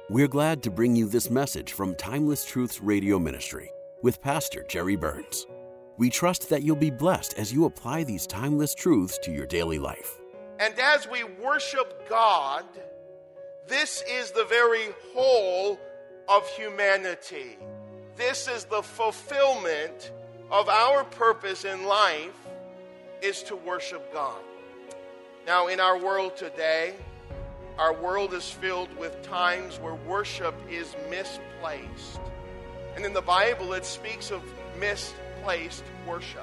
We're glad to bring you this message from Timeless Truths Radio Ministry with Pastor Jerry Burns. We trust that you'll be blessed as you apply these timeless truths to your daily life. And as we worship God, this is the very whole of humanity. This is the fulfillment of our purpose in life, is to worship God. Now, in our world today, our world is filled with times where worship is misplaced. And in the Bible, it speaks of misplaced worship.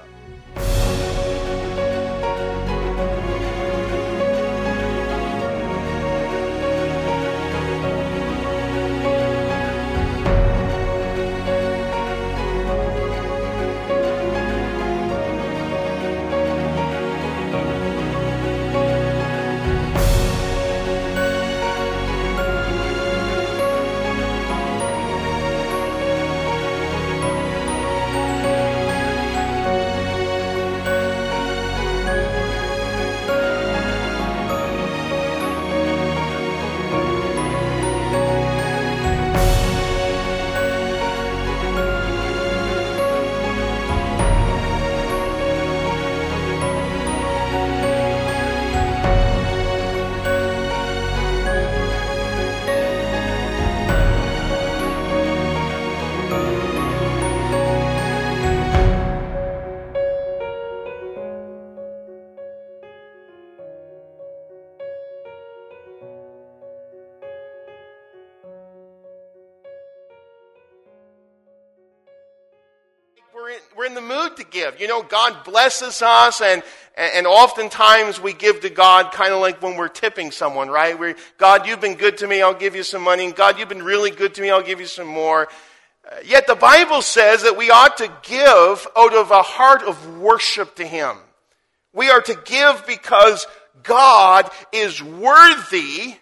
We're in the mood to give. You know, God blesses us, and oftentimes we give to God kind of like when we're tipping someone, right? God, you've been good to me, I'll give you some money. And God, you've been really good to me, I'll give you some more. Yet the Bible says that we ought to give out of a heart of worship to Him. We are to give because God is worthy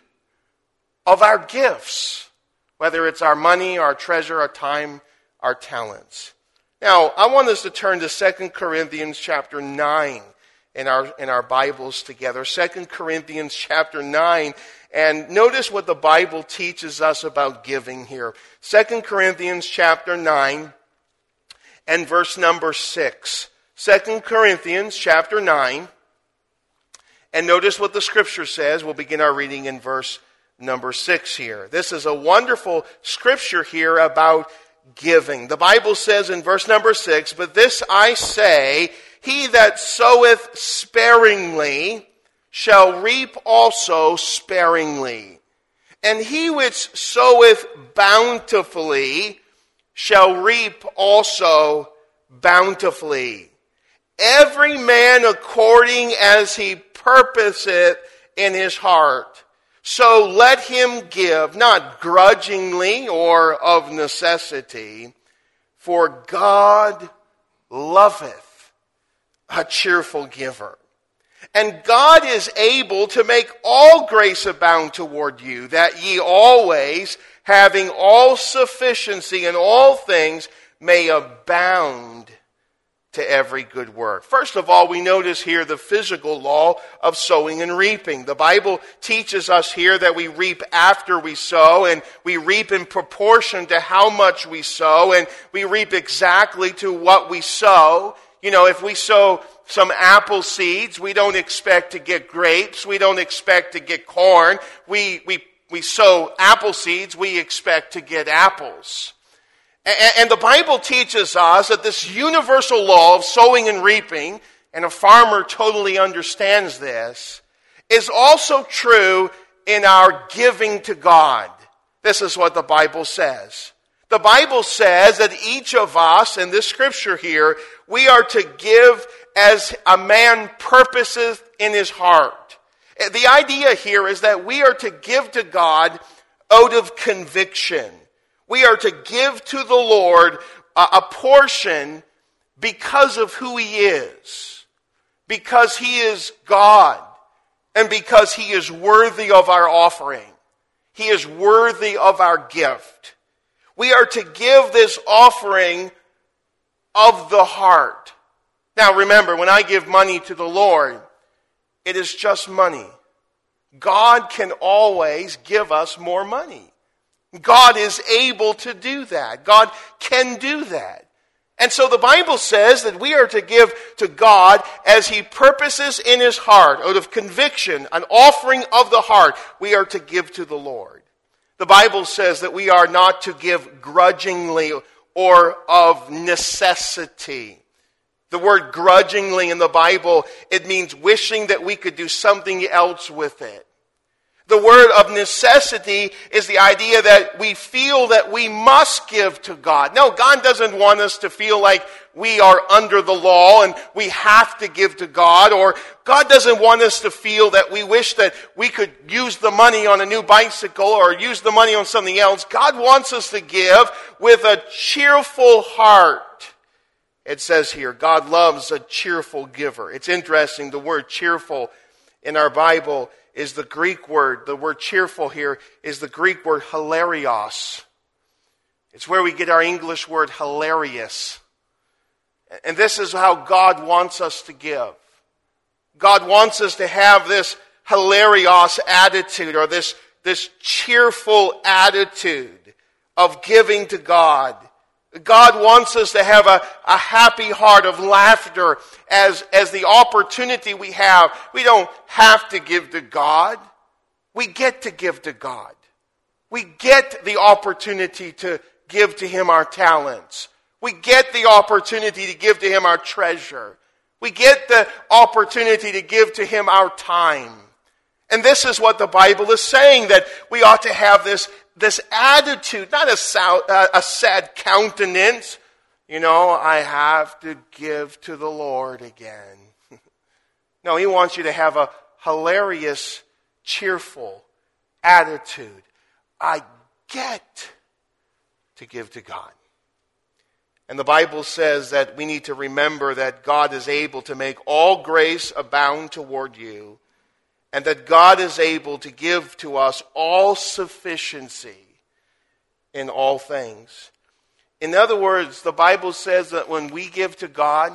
of our gifts, whether it's our money, our treasure, our time, our talents. Now, I want us to turn to 2 Corinthians chapter 9 in our Bibles together. 2 Corinthians chapter 9. And notice what the Bible teaches us about giving here. 2 Corinthians chapter 9 and verse number 6. 2 Corinthians chapter 9. And notice what the Scripture says. We'll begin our reading in verse number 6 here. This is a wonderful Scripture here about giving. The Bible says in verse number 6, "But this I say, he that soweth sparingly shall reap also sparingly. And he which soweth bountifully shall reap also bountifully. Every man according as he purposeth in his heart. So let him give, not grudgingly or of necessity, for God loveth a cheerful giver. And God is able to make all grace abound toward you, that ye always, having all sufficiency in all things, may abound to every good work." First of all, we notice here the physical law of sowing and reaping. The Bible teaches us here that we reap after we sow, and we reap in proportion to how much we sow, and we reap exactly to what we sow. You know, if we sow some apple seeds, we don't expect to get grapes, we don't expect to get corn. We sow apple seeds, we expect to get apples. And the Bible teaches us that this universal law of sowing and reaping, and a farmer totally understands this, is also true in our giving to God. This is what the Bible says. The Bible says that each of us, in this scripture here, we are to give as a man purposeth in his heart. The idea here is that we are to give to God out of conviction. We are to give to the Lord a portion because of who He is, because He is God, and because He is worthy of our offering. He is worthy of our gift. We are to give this offering of the heart. Now remember, when I give money to the Lord, it is just money. God can always give us more money. God is able to do that. God can do that. And so the Bible says that we are to give to God as He purposes in His heart, out of conviction, an offering of the heart, we are to give to the Lord. The Bible says that we are not to give grudgingly or of necessity. The word grudgingly in the Bible, it means wishing that we could do something else with it. The word of necessity is the idea that we feel that we must give to God. No, God doesn't want us to feel like we are under the law and we have to give to God. Or God doesn't want us to feel that we wish that we could use the money on a new bicycle or use the money on something else. God wants us to give with a cheerful heart. It says here, God loves a cheerful giver. It's interesting, the word cheerful in our Bible is the Greek word. The word cheerful here is the Greek word hilarios. It's where we get our English word hilarious. And this is how God wants us to give. God wants us to have this hilarios attitude, or this cheerful attitude of giving to God. God wants us to have a happy heart of laughter as the opportunity we have. We don't have to give to God. We get to give to God. We get the opportunity to give to Him our talents. We get the opportunity to give to Him our treasure. We get the opportunity to give to Him our time. And this is what the Bible is saying, that we ought to have this attitude, not a sad countenance. You know, I have to give to the Lord again. No, He wants you to have a hilarious, cheerful attitude. I get to give to God. And the Bible says that we need to remember that God is able to make all grace abound toward you, and that God is able to give to us all sufficiency in all things. In other words, the Bible says that when we give to God,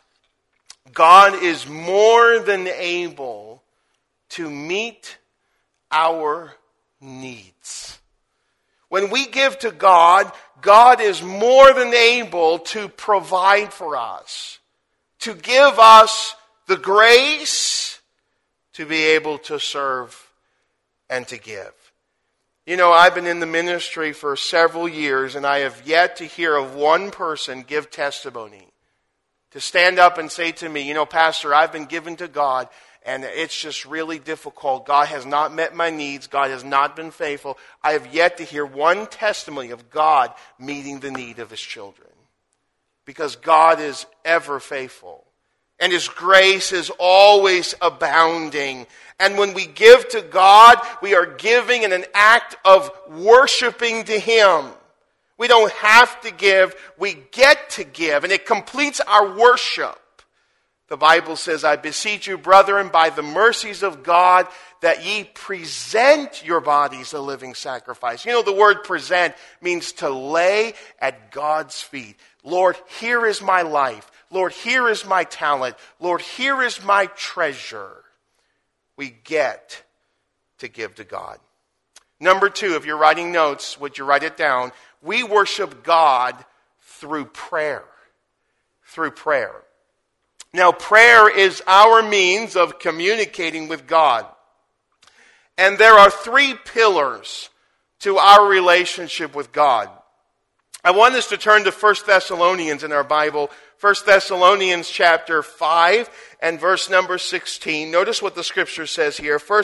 God is more than able to meet our needs. When we give to God, God is more than able to provide for us, to give us the grace to be able to serve and to give. You know, I've been in the ministry for several years, and I have yet to hear of one person give testimony to stand up and say to me, you know, Pastor, I've been given to God, and it's just really difficult. God has not met my needs. God has not been faithful. I have yet to hear one testimony of God meeting the need of His children, because God is ever faithful. And His grace is always abounding. And when we give to God, we are giving in an act of worshiping to Him. We don't have to give, we get to give. And it completes our worship. The Bible says, I beseech you, brethren, by the mercies of God, that ye present your bodies a living sacrifice. You know, the word present means to lay at God's feet. Lord, here is my life. Lord, here is my talent. Lord, here is my treasure. We get to give to God. Number 2, if you're writing notes, would you write it down? We worship God through prayer. Through prayer. Now, prayer is our means of communicating with God. And there are 3 pillars to our relationship with God. I want us to turn to 1 Thessalonians in our Bible. 1 Thessalonians chapter 5 and verse number 16. Notice what the scripture says here. 1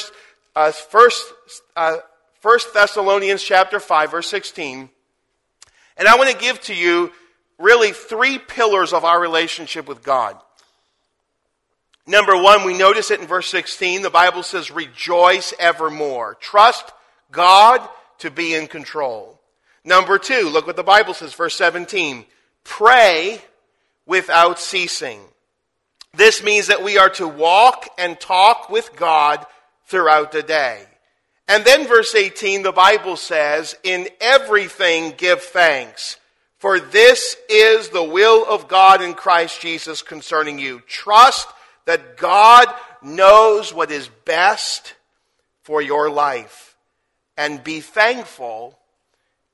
Thessalonians chapter 5, verse 16. And I want to give to you really 3 pillars of our relationship with God. Number 1, we notice it in verse 16. The Bible says, rejoice evermore. Trust God to be in control. Number 2, look what the Bible says, verse 17. Pray without ceasing. This means that we are to walk and talk with God throughout the day. And then verse 18, the Bible says, in everything give thanks, for this is the will of God in Christ Jesus concerning you. Trust that God knows what is best for your life, and be thankful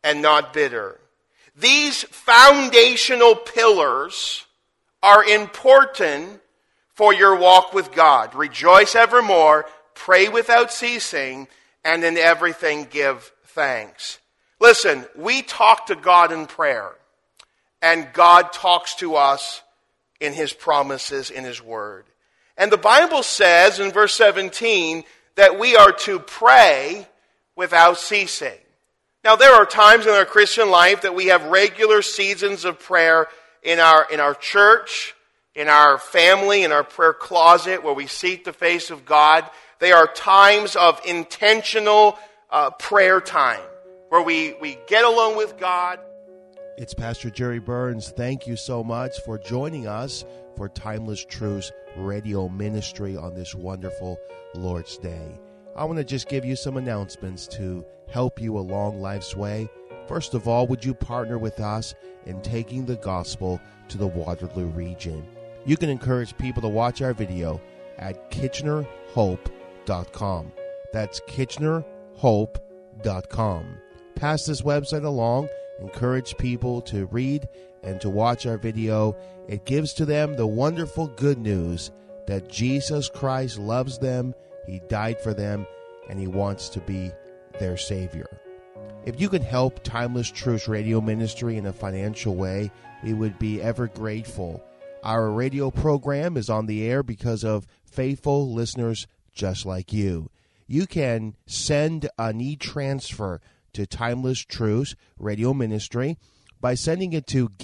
and not bitter. These foundational pillars are important for your walk with God. Rejoice evermore, pray without ceasing, and in everything give thanks. Listen, we talk to God in prayer, and God talks to us in His promises, in His Word. And the Bible says in verse 17 that we are to pray without ceasing. Now, there are times in our Christian life that we have regular seasons of prayer in our church, in our family, in our prayer closet, where we seek the face of God. They are times of intentional prayer time, where we get alone with God. It's Pastor Jerry Burns. Thank you so much for joining us for Timeless Truths Radio Ministry on this wonderful Lord's Day. I want to just give you some announcements to help you along life's way. First of all, would you partner with us in taking the gospel to the Waterloo region? You can encourage people to watch our video at KitchenerHope.com. That's KitchenerHope.com. Pass this website along. Encourage people to read and to watch our video. It gives to them the wonderful good news that Jesus Christ loves them, He died for them, and He wants to be their Savior. If you can help Timeless Truths Radio Ministry in a financial way, we would be ever grateful. Our radio program is on the air because of faithful listeners just like you. You can send an e-transfer to Timeless Truths Radio Ministry by sending it to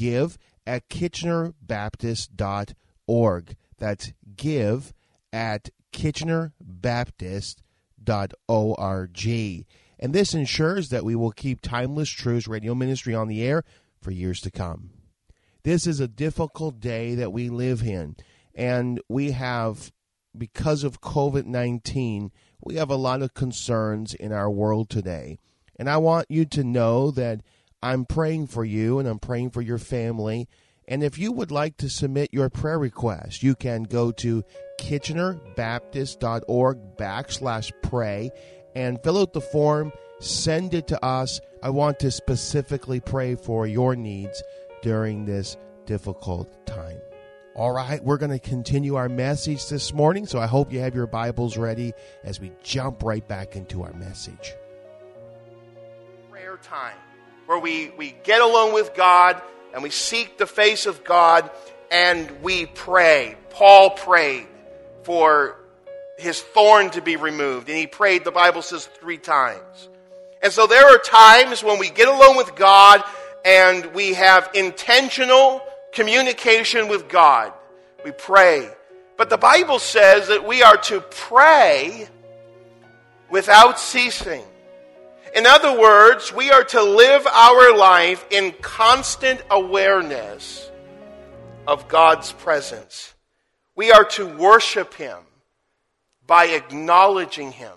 give@KitchenerBaptist.org. That's give@KitchenerBaptist.org. And this ensures that we will keep Timeless Truths Radio Ministry on the air for years to come. This is a difficult day that we live in, and we have, because of COVID-19, we have a lot of concerns in our world today. And I want you to know that I'm praying for you and I'm praying for your family. And if you would like to submit your prayer request, you can go to KitchenerBaptist.org/pray and fill out the form, send it to us. I want to specifically pray for your needs during this difficult time. All right, we're going to continue our message this morning, so I hope you have your Bibles ready as we jump right back into our message. Prayer time, where we get alone with God and we seek the face of God and we pray. Paul prayed for his thorn to be removed, and he prayed, the Bible says, 3 times. And so there are times when we get alone with God and we have intentional communication with God. We pray. But the Bible says that we are to pray without ceasing. In other words, we are to live our life in constant awareness of God's presence. We are to worship Him by acknowledging Him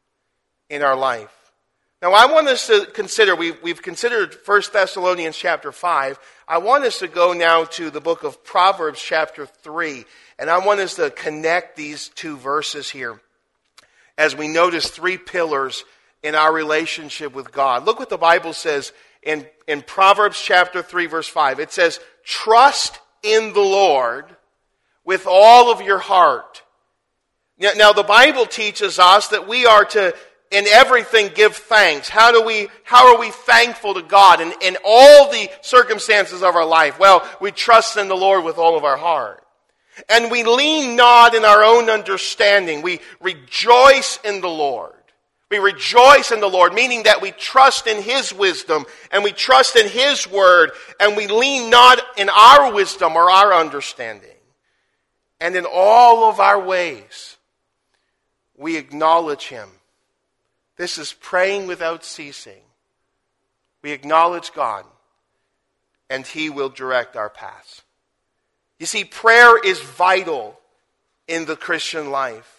in our life. Now, I want us to consider, we've considered 1 Thessalonians chapter 5. I want us to go now to the book of Proverbs chapter 3. And I want us to connect these 2 verses here as we notice 3 pillars in our relationship with God. Look what the Bible says in Proverbs chapter 3, verse 5. It says, trust in the Lord with all of your heart. Now, the Bible teaches us that we are to, in everything, give thanks. How are we thankful to God in all the circumstances of our life? Well, we trust in the Lord with all of our heart. And we lean not in our own understanding. We rejoice in the Lord. We rejoice in the Lord, meaning that we trust in His wisdom and we trust in His word, and we lean not in our wisdom or our understanding. And in all of our ways, we acknowledge Him. This is praying without ceasing. We acknowledge God, and He will direct our paths. You see, prayer is vital in the Christian life.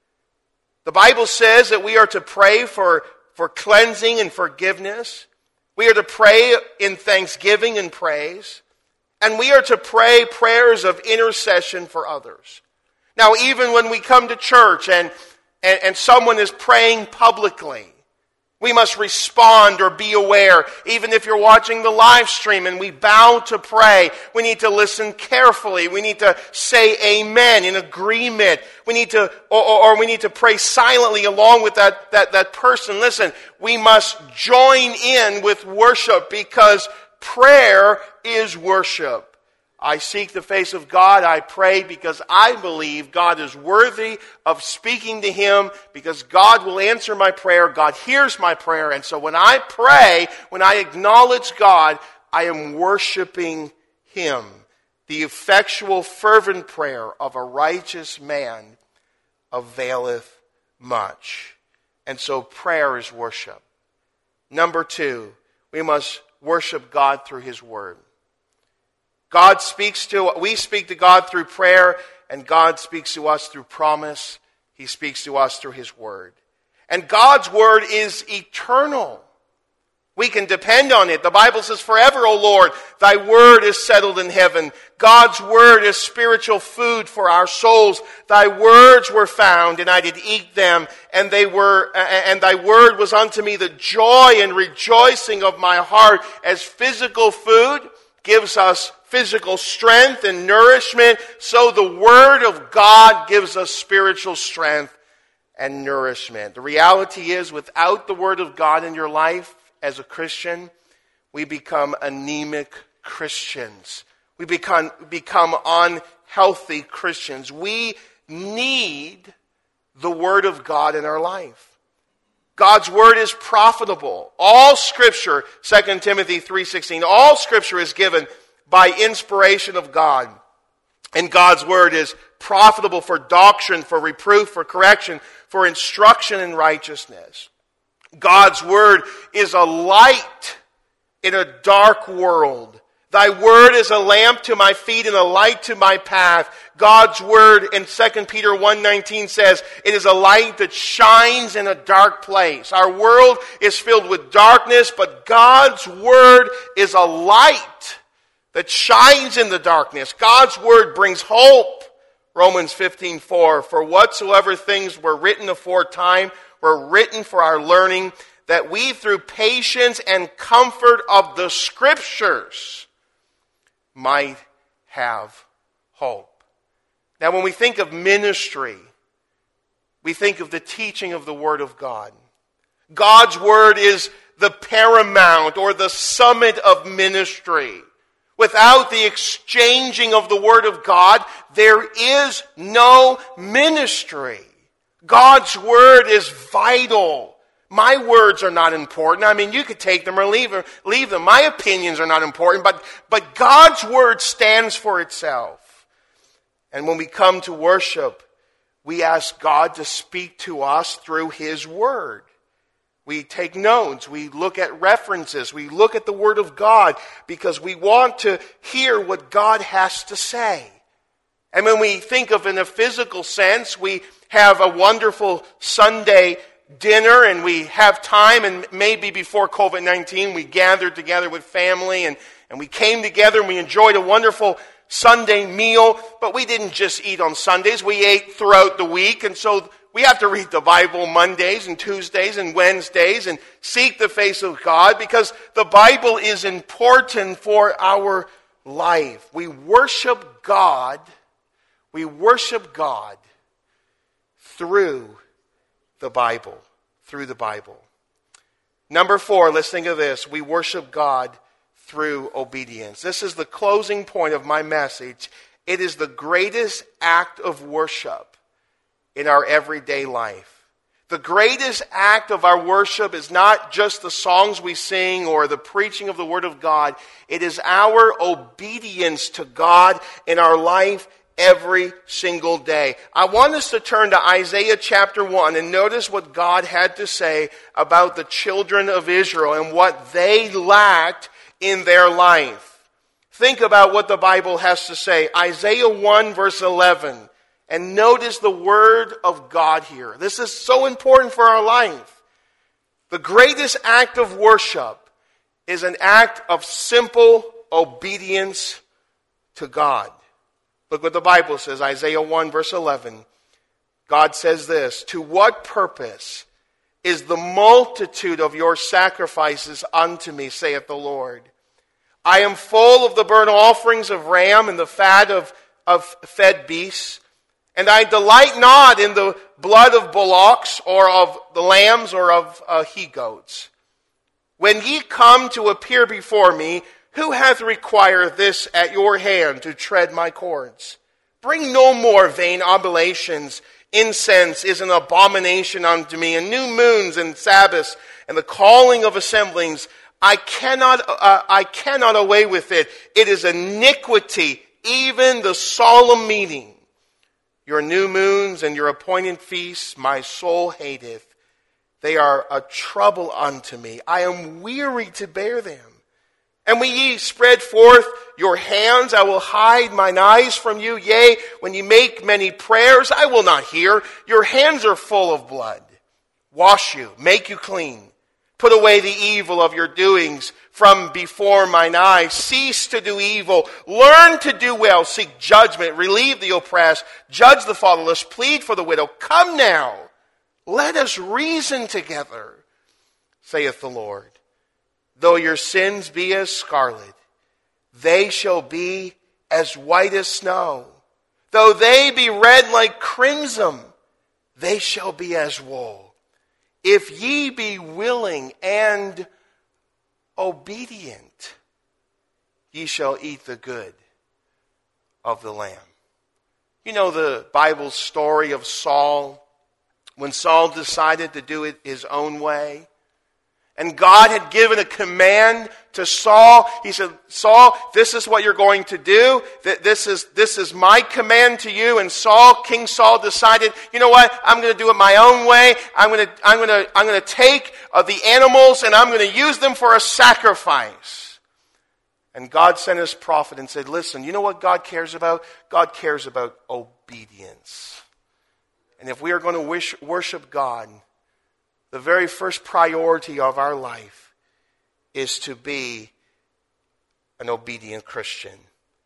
The Bible says that we are to pray for cleansing and forgiveness. We are to pray in thanksgiving and praise. And we are to pray prayers of intercession for others. Now, even when we come to church and someone is praying publicly, We must respond or be aware. Even if you're watching the live stream and we bow to pray, we need to listen carefully. We need to say amen in agreement. We need to, or we need to pray silently along with that person. Listen, we must join in with worship because prayer is worship. I seek the face of God. I pray because I believe God is worthy of speaking to Him, because God will answer my prayer. God hears my prayer. And so when I pray, when I acknowledge God, I am worshiping Him. The effectual, fervent prayer of a righteous man availeth much. And so prayer is worship. Number 2, we must worship God through His Word. We speak to God through prayer, and God speaks to us through promise. He speaks to us through His Word. And God's Word is eternal. We can depend on it. The Bible says, forever, O Lord, thy word is settled in heaven. God's word is spiritual food for our souls. Thy words were found, and I did eat them, and thy word was unto me the joy and rejoicing of my heart. As physical food gives us physical strength and nourishment, so the Word of God gives us spiritual strength and nourishment. The reality is, without the Word of God in your life as a Christian, we become anemic Christians. We become unhealthy Christians. We need the Word of God in our life. God's Word is profitable. All Scripture, 2 Timothy 3:16, all Scripture is given by inspiration of God. And God's Word is profitable for doctrine, for reproof, for correction, for instruction in righteousness. God's Word is a light in a dark world. Thy Word is a lamp to my feet and a light to my path. God's Word in 2 Peter 1:19 says, it is a light that shines in a dark place. Our world is filled with darkness, but God's Word is a light that shines in the darkness. God's Word brings hope. Romans 15:4, for whatsoever things were written aforetime were written for our learning, that we through patience and comfort of the Scriptures might have hope. Now, when we think of ministry, we think of the teaching of the Word of God. God's Word is the paramount or the summit of ministry. Without the exchanging of the Word of God, there is no ministry. God's Word is vital. My words are not important. I mean, you could take them or leave them. My opinions are not important, but God's Word stands for itself. And when we come to worship, we ask God to speak to us through His Word. We take notes, we look at references, we look at the Word of God because we want to hear what God has to say. And when we think of in a physical sense, we have a wonderful Sunday dinner and we have time, and maybe before COVID-19 we gathered together with family and we came together and we enjoyed a wonderful Sunday meal, but we didn't just eat on Sundays, we ate throughout the week, and so we have to read the Bible Mondays and Tuesdays and Wednesdays and seek the face of God because the Bible is important for our life. We worship God. We worship God through the Bible. Through the Bible. Number 4, let's think of this. We worship God through obedience. This is the closing point of my message. It is the greatest act of worship in our everyday life. The greatest act of our worship is not just the songs we sing or the preaching of the Word of God. It is our obedience to God in our life every single day. I want us to turn to Isaiah chapter 1 and notice what God had to say about the children of Israel and what they lacked in their life. Think about what the Bible has to say. Isaiah 1 verse 11. And notice the Word of God here. This is so important for our life. The greatest act of worship is an act of simple obedience to God. Look what the Bible says, Isaiah 1 verse 11. God says this, to what purpose is the multitude of your sacrifices unto me, saith the Lord. I am full of the burnt offerings of ram and the fat of fed beasts, and I delight not in the blood of bullocks or of the lambs or of he-goats. When ye come to appear before me, who hath required this at your hand to tread my cords? Bring no more vain oblations. Incense is an abomination unto me, and new moons and Sabbaths, and the calling of assemblies. I cannot away with it. It is iniquity, even the solemn meeting. Your new moons and your appointed feasts, my soul hateth. They are a trouble unto me. I am weary to bear them. And when ye spread forth your hands, I will hide mine eyes from you. Yea, when ye make many prayers, I will not hear. Your hands are full of blood. Wash you, make you clean. Put away the evil of your doings from before mine eyes. Cease to do evil. Learn to do well. Seek judgment. Relieve the oppressed. Judge the fatherless. Plead for the widow. Come now. Let us reason together, saith the Lord. Though your sins be as scarlet, they shall be as white as snow. Though they be red like crimson, they shall be as wool. If ye be willing and obedient, ye shall eat the good of the land. You know the Bible story of Saul, when Saul decided to do it his own way. And God had given a command to Saul. He said, Saul, this is what you're going to do. This is my command to you. And King Saul decided, you know what? I'm going to do it my own way. I'm going to take the animals and I'm going to use them for a sacrifice. And God sent his prophet and said, listen, you know what God cares about? God cares about obedience. And if we are going to worship God, the very first priority of our life is to be an obedient Christian.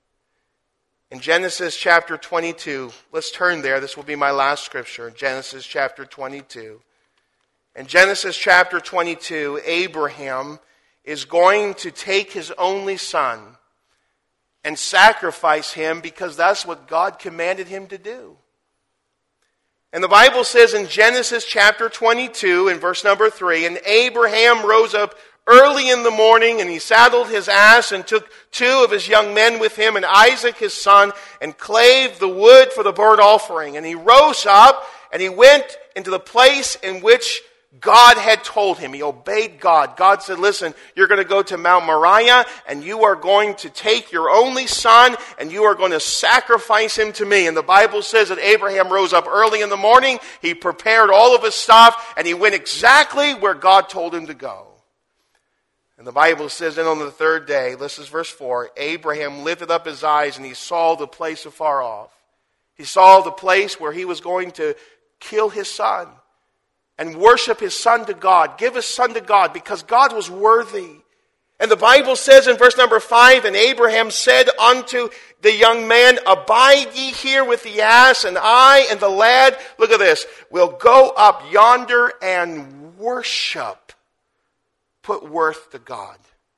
In Genesis chapter 22, let's turn there. This will be my last scripture. Genesis chapter 22. In Genesis chapter 22, Abraham is going to take his only son and sacrifice him because that's what God commanded him to do. And the Bible says in Genesis chapter 22 in verse number 3, and Abraham rose up early in the morning, and he saddled his ass and took 2 of his young men with him and Isaac his son, and clave the wood for the burnt offering. And he rose up and he went into the place in which God had told him. He obeyed God. God said, listen, you're going to go to Mount Moriah and you are going to take your only son and you are going to sacrifice him to me. And the Bible says that Abraham rose up early in the morning. He prepared all of his stuff and he went exactly where God told him to go. And the Bible says, then on the 3rd day, this is verse 4, Abraham lifted up his eyes and he saw the place afar off. He saw the place where he was going to kill his son and worship his son to God, give his son to God, because God was worthy. And the Bible says in verse number 5, and Abraham said unto the young man, abide ye here with the ass, and I and the lad, look at this, will go up yonder and worship. Put worth to God.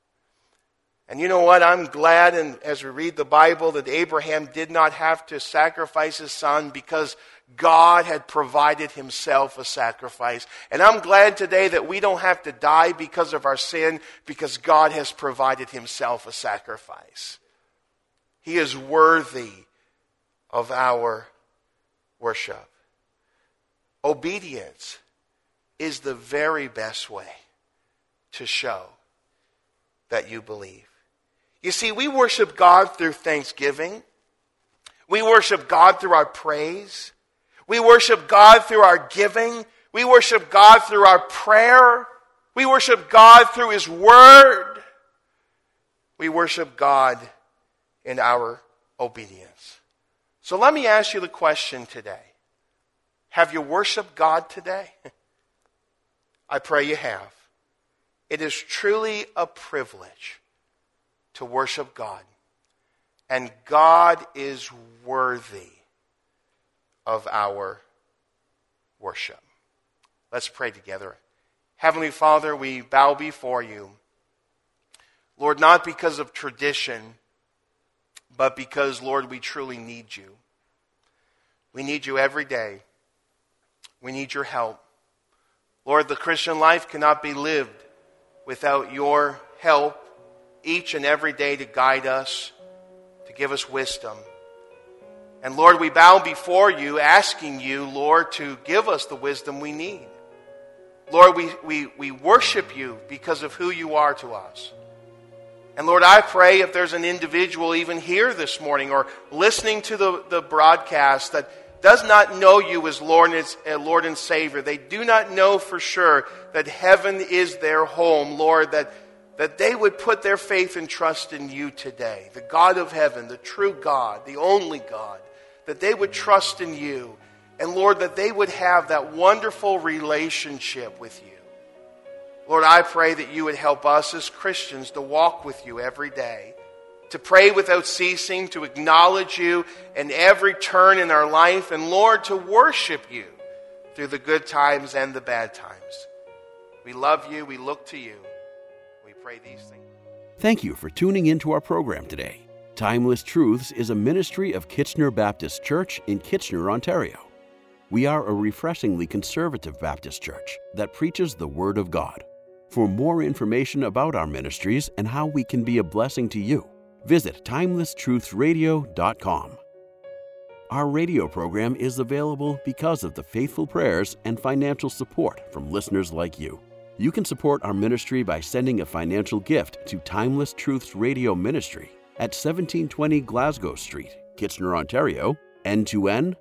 And you know what? I'm glad, and as we read the Bible, that Abraham did not have to sacrifice his son because God had provided himself a sacrifice. And I'm glad today that we don't have to die because of our sin, because God has provided himself a sacrifice. He is worthy of our worship. Obedience is the very best way to show that you believe. You see, we worship God through thanksgiving. We worship God through our praise. We worship God through our giving. We worship God through our prayer. We worship God through his word. We worship God in our obedience. So let me ask you the question today. Have you worshiped God today? I pray you have. It is truly a privilege to worship God. And God is worthy of our worship. Let's pray together Heavenly Father, we bow before you. Lord, not because of tradition, but because, Lord, we truly need you. We need you every day. We need your help. Lord, the Christian life cannot be lived without your help each and every day to guide us, to give us wisdom. And Lord, we bow before you, asking you, Lord, to give us the wisdom we need. Lord, we worship you because of who you are to us. And Lord, I pray if there's an individual even here this morning or listening to the broadcast that does not know you as Lord and Savior, they do not know for sure that heaven is their home, Lord, that they would put their faith and trust in you today, the God of heaven, the true God, the only God, that they would trust in you, and Lord, that they would have that wonderful relationship with you. Lord, I pray that you would help us as Christians to walk with you every day, to pray without ceasing, to acknowledge you in every turn in our life, and Lord, to worship you through the good times and the bad times. We love you. We look to you. We pray these things. Thank you for tuning in to our program today. Timeless Truths is a ministry of Kitchener Baptist Church in Kitchener, Ontario. We are a refreshingly conservative Baptist church that preaches the Word of God. For more information about our ministries and how we can be a blessing to you, visit timelesstruthsradio.com. Our radio program is available because of the faithful prayers and financial support from listeners like you. You can support our ministry by sending a financial gift to Timeless Truths Radio Ministry at 1720 Glasgow Street, Kitchener, Ontario, N2N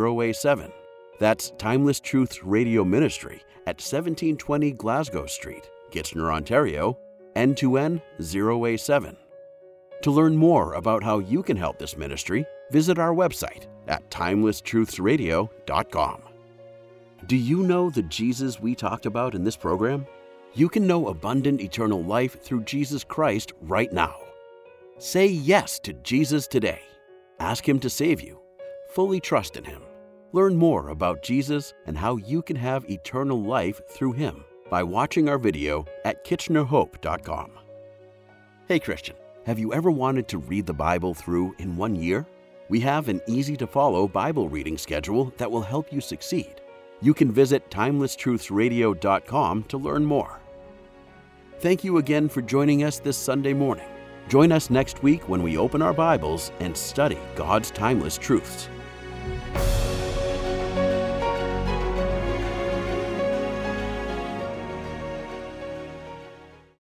0A7. That's Timeless Truths Radio Ministry at 1720 Glasgow Street, Kitchener, Ontario, N2N 0A7. To learn more about how you can help this ministry, visit our website at timelesstruthsradio.com. Do you know the Jesus we talked about in this program? You can know abundant eternal life through Jesus Christ right now. Say yes to Jesus today. Ask Him to save you. Fully trust in Him. Learn more about Jesus and how you can have eternal life through Him by watching our video at kitchenerhope.com. Hey Christian, have you ever wanted to read the Bible through in 1 year? We have an easy-to-follow Bible reading schedule that will help you succeed. You can visit timelesstruthsradio.com to learn more. Thank you again for joining us this Sunday morning. Join us next week when we open our Bibles and study God's timeless truths.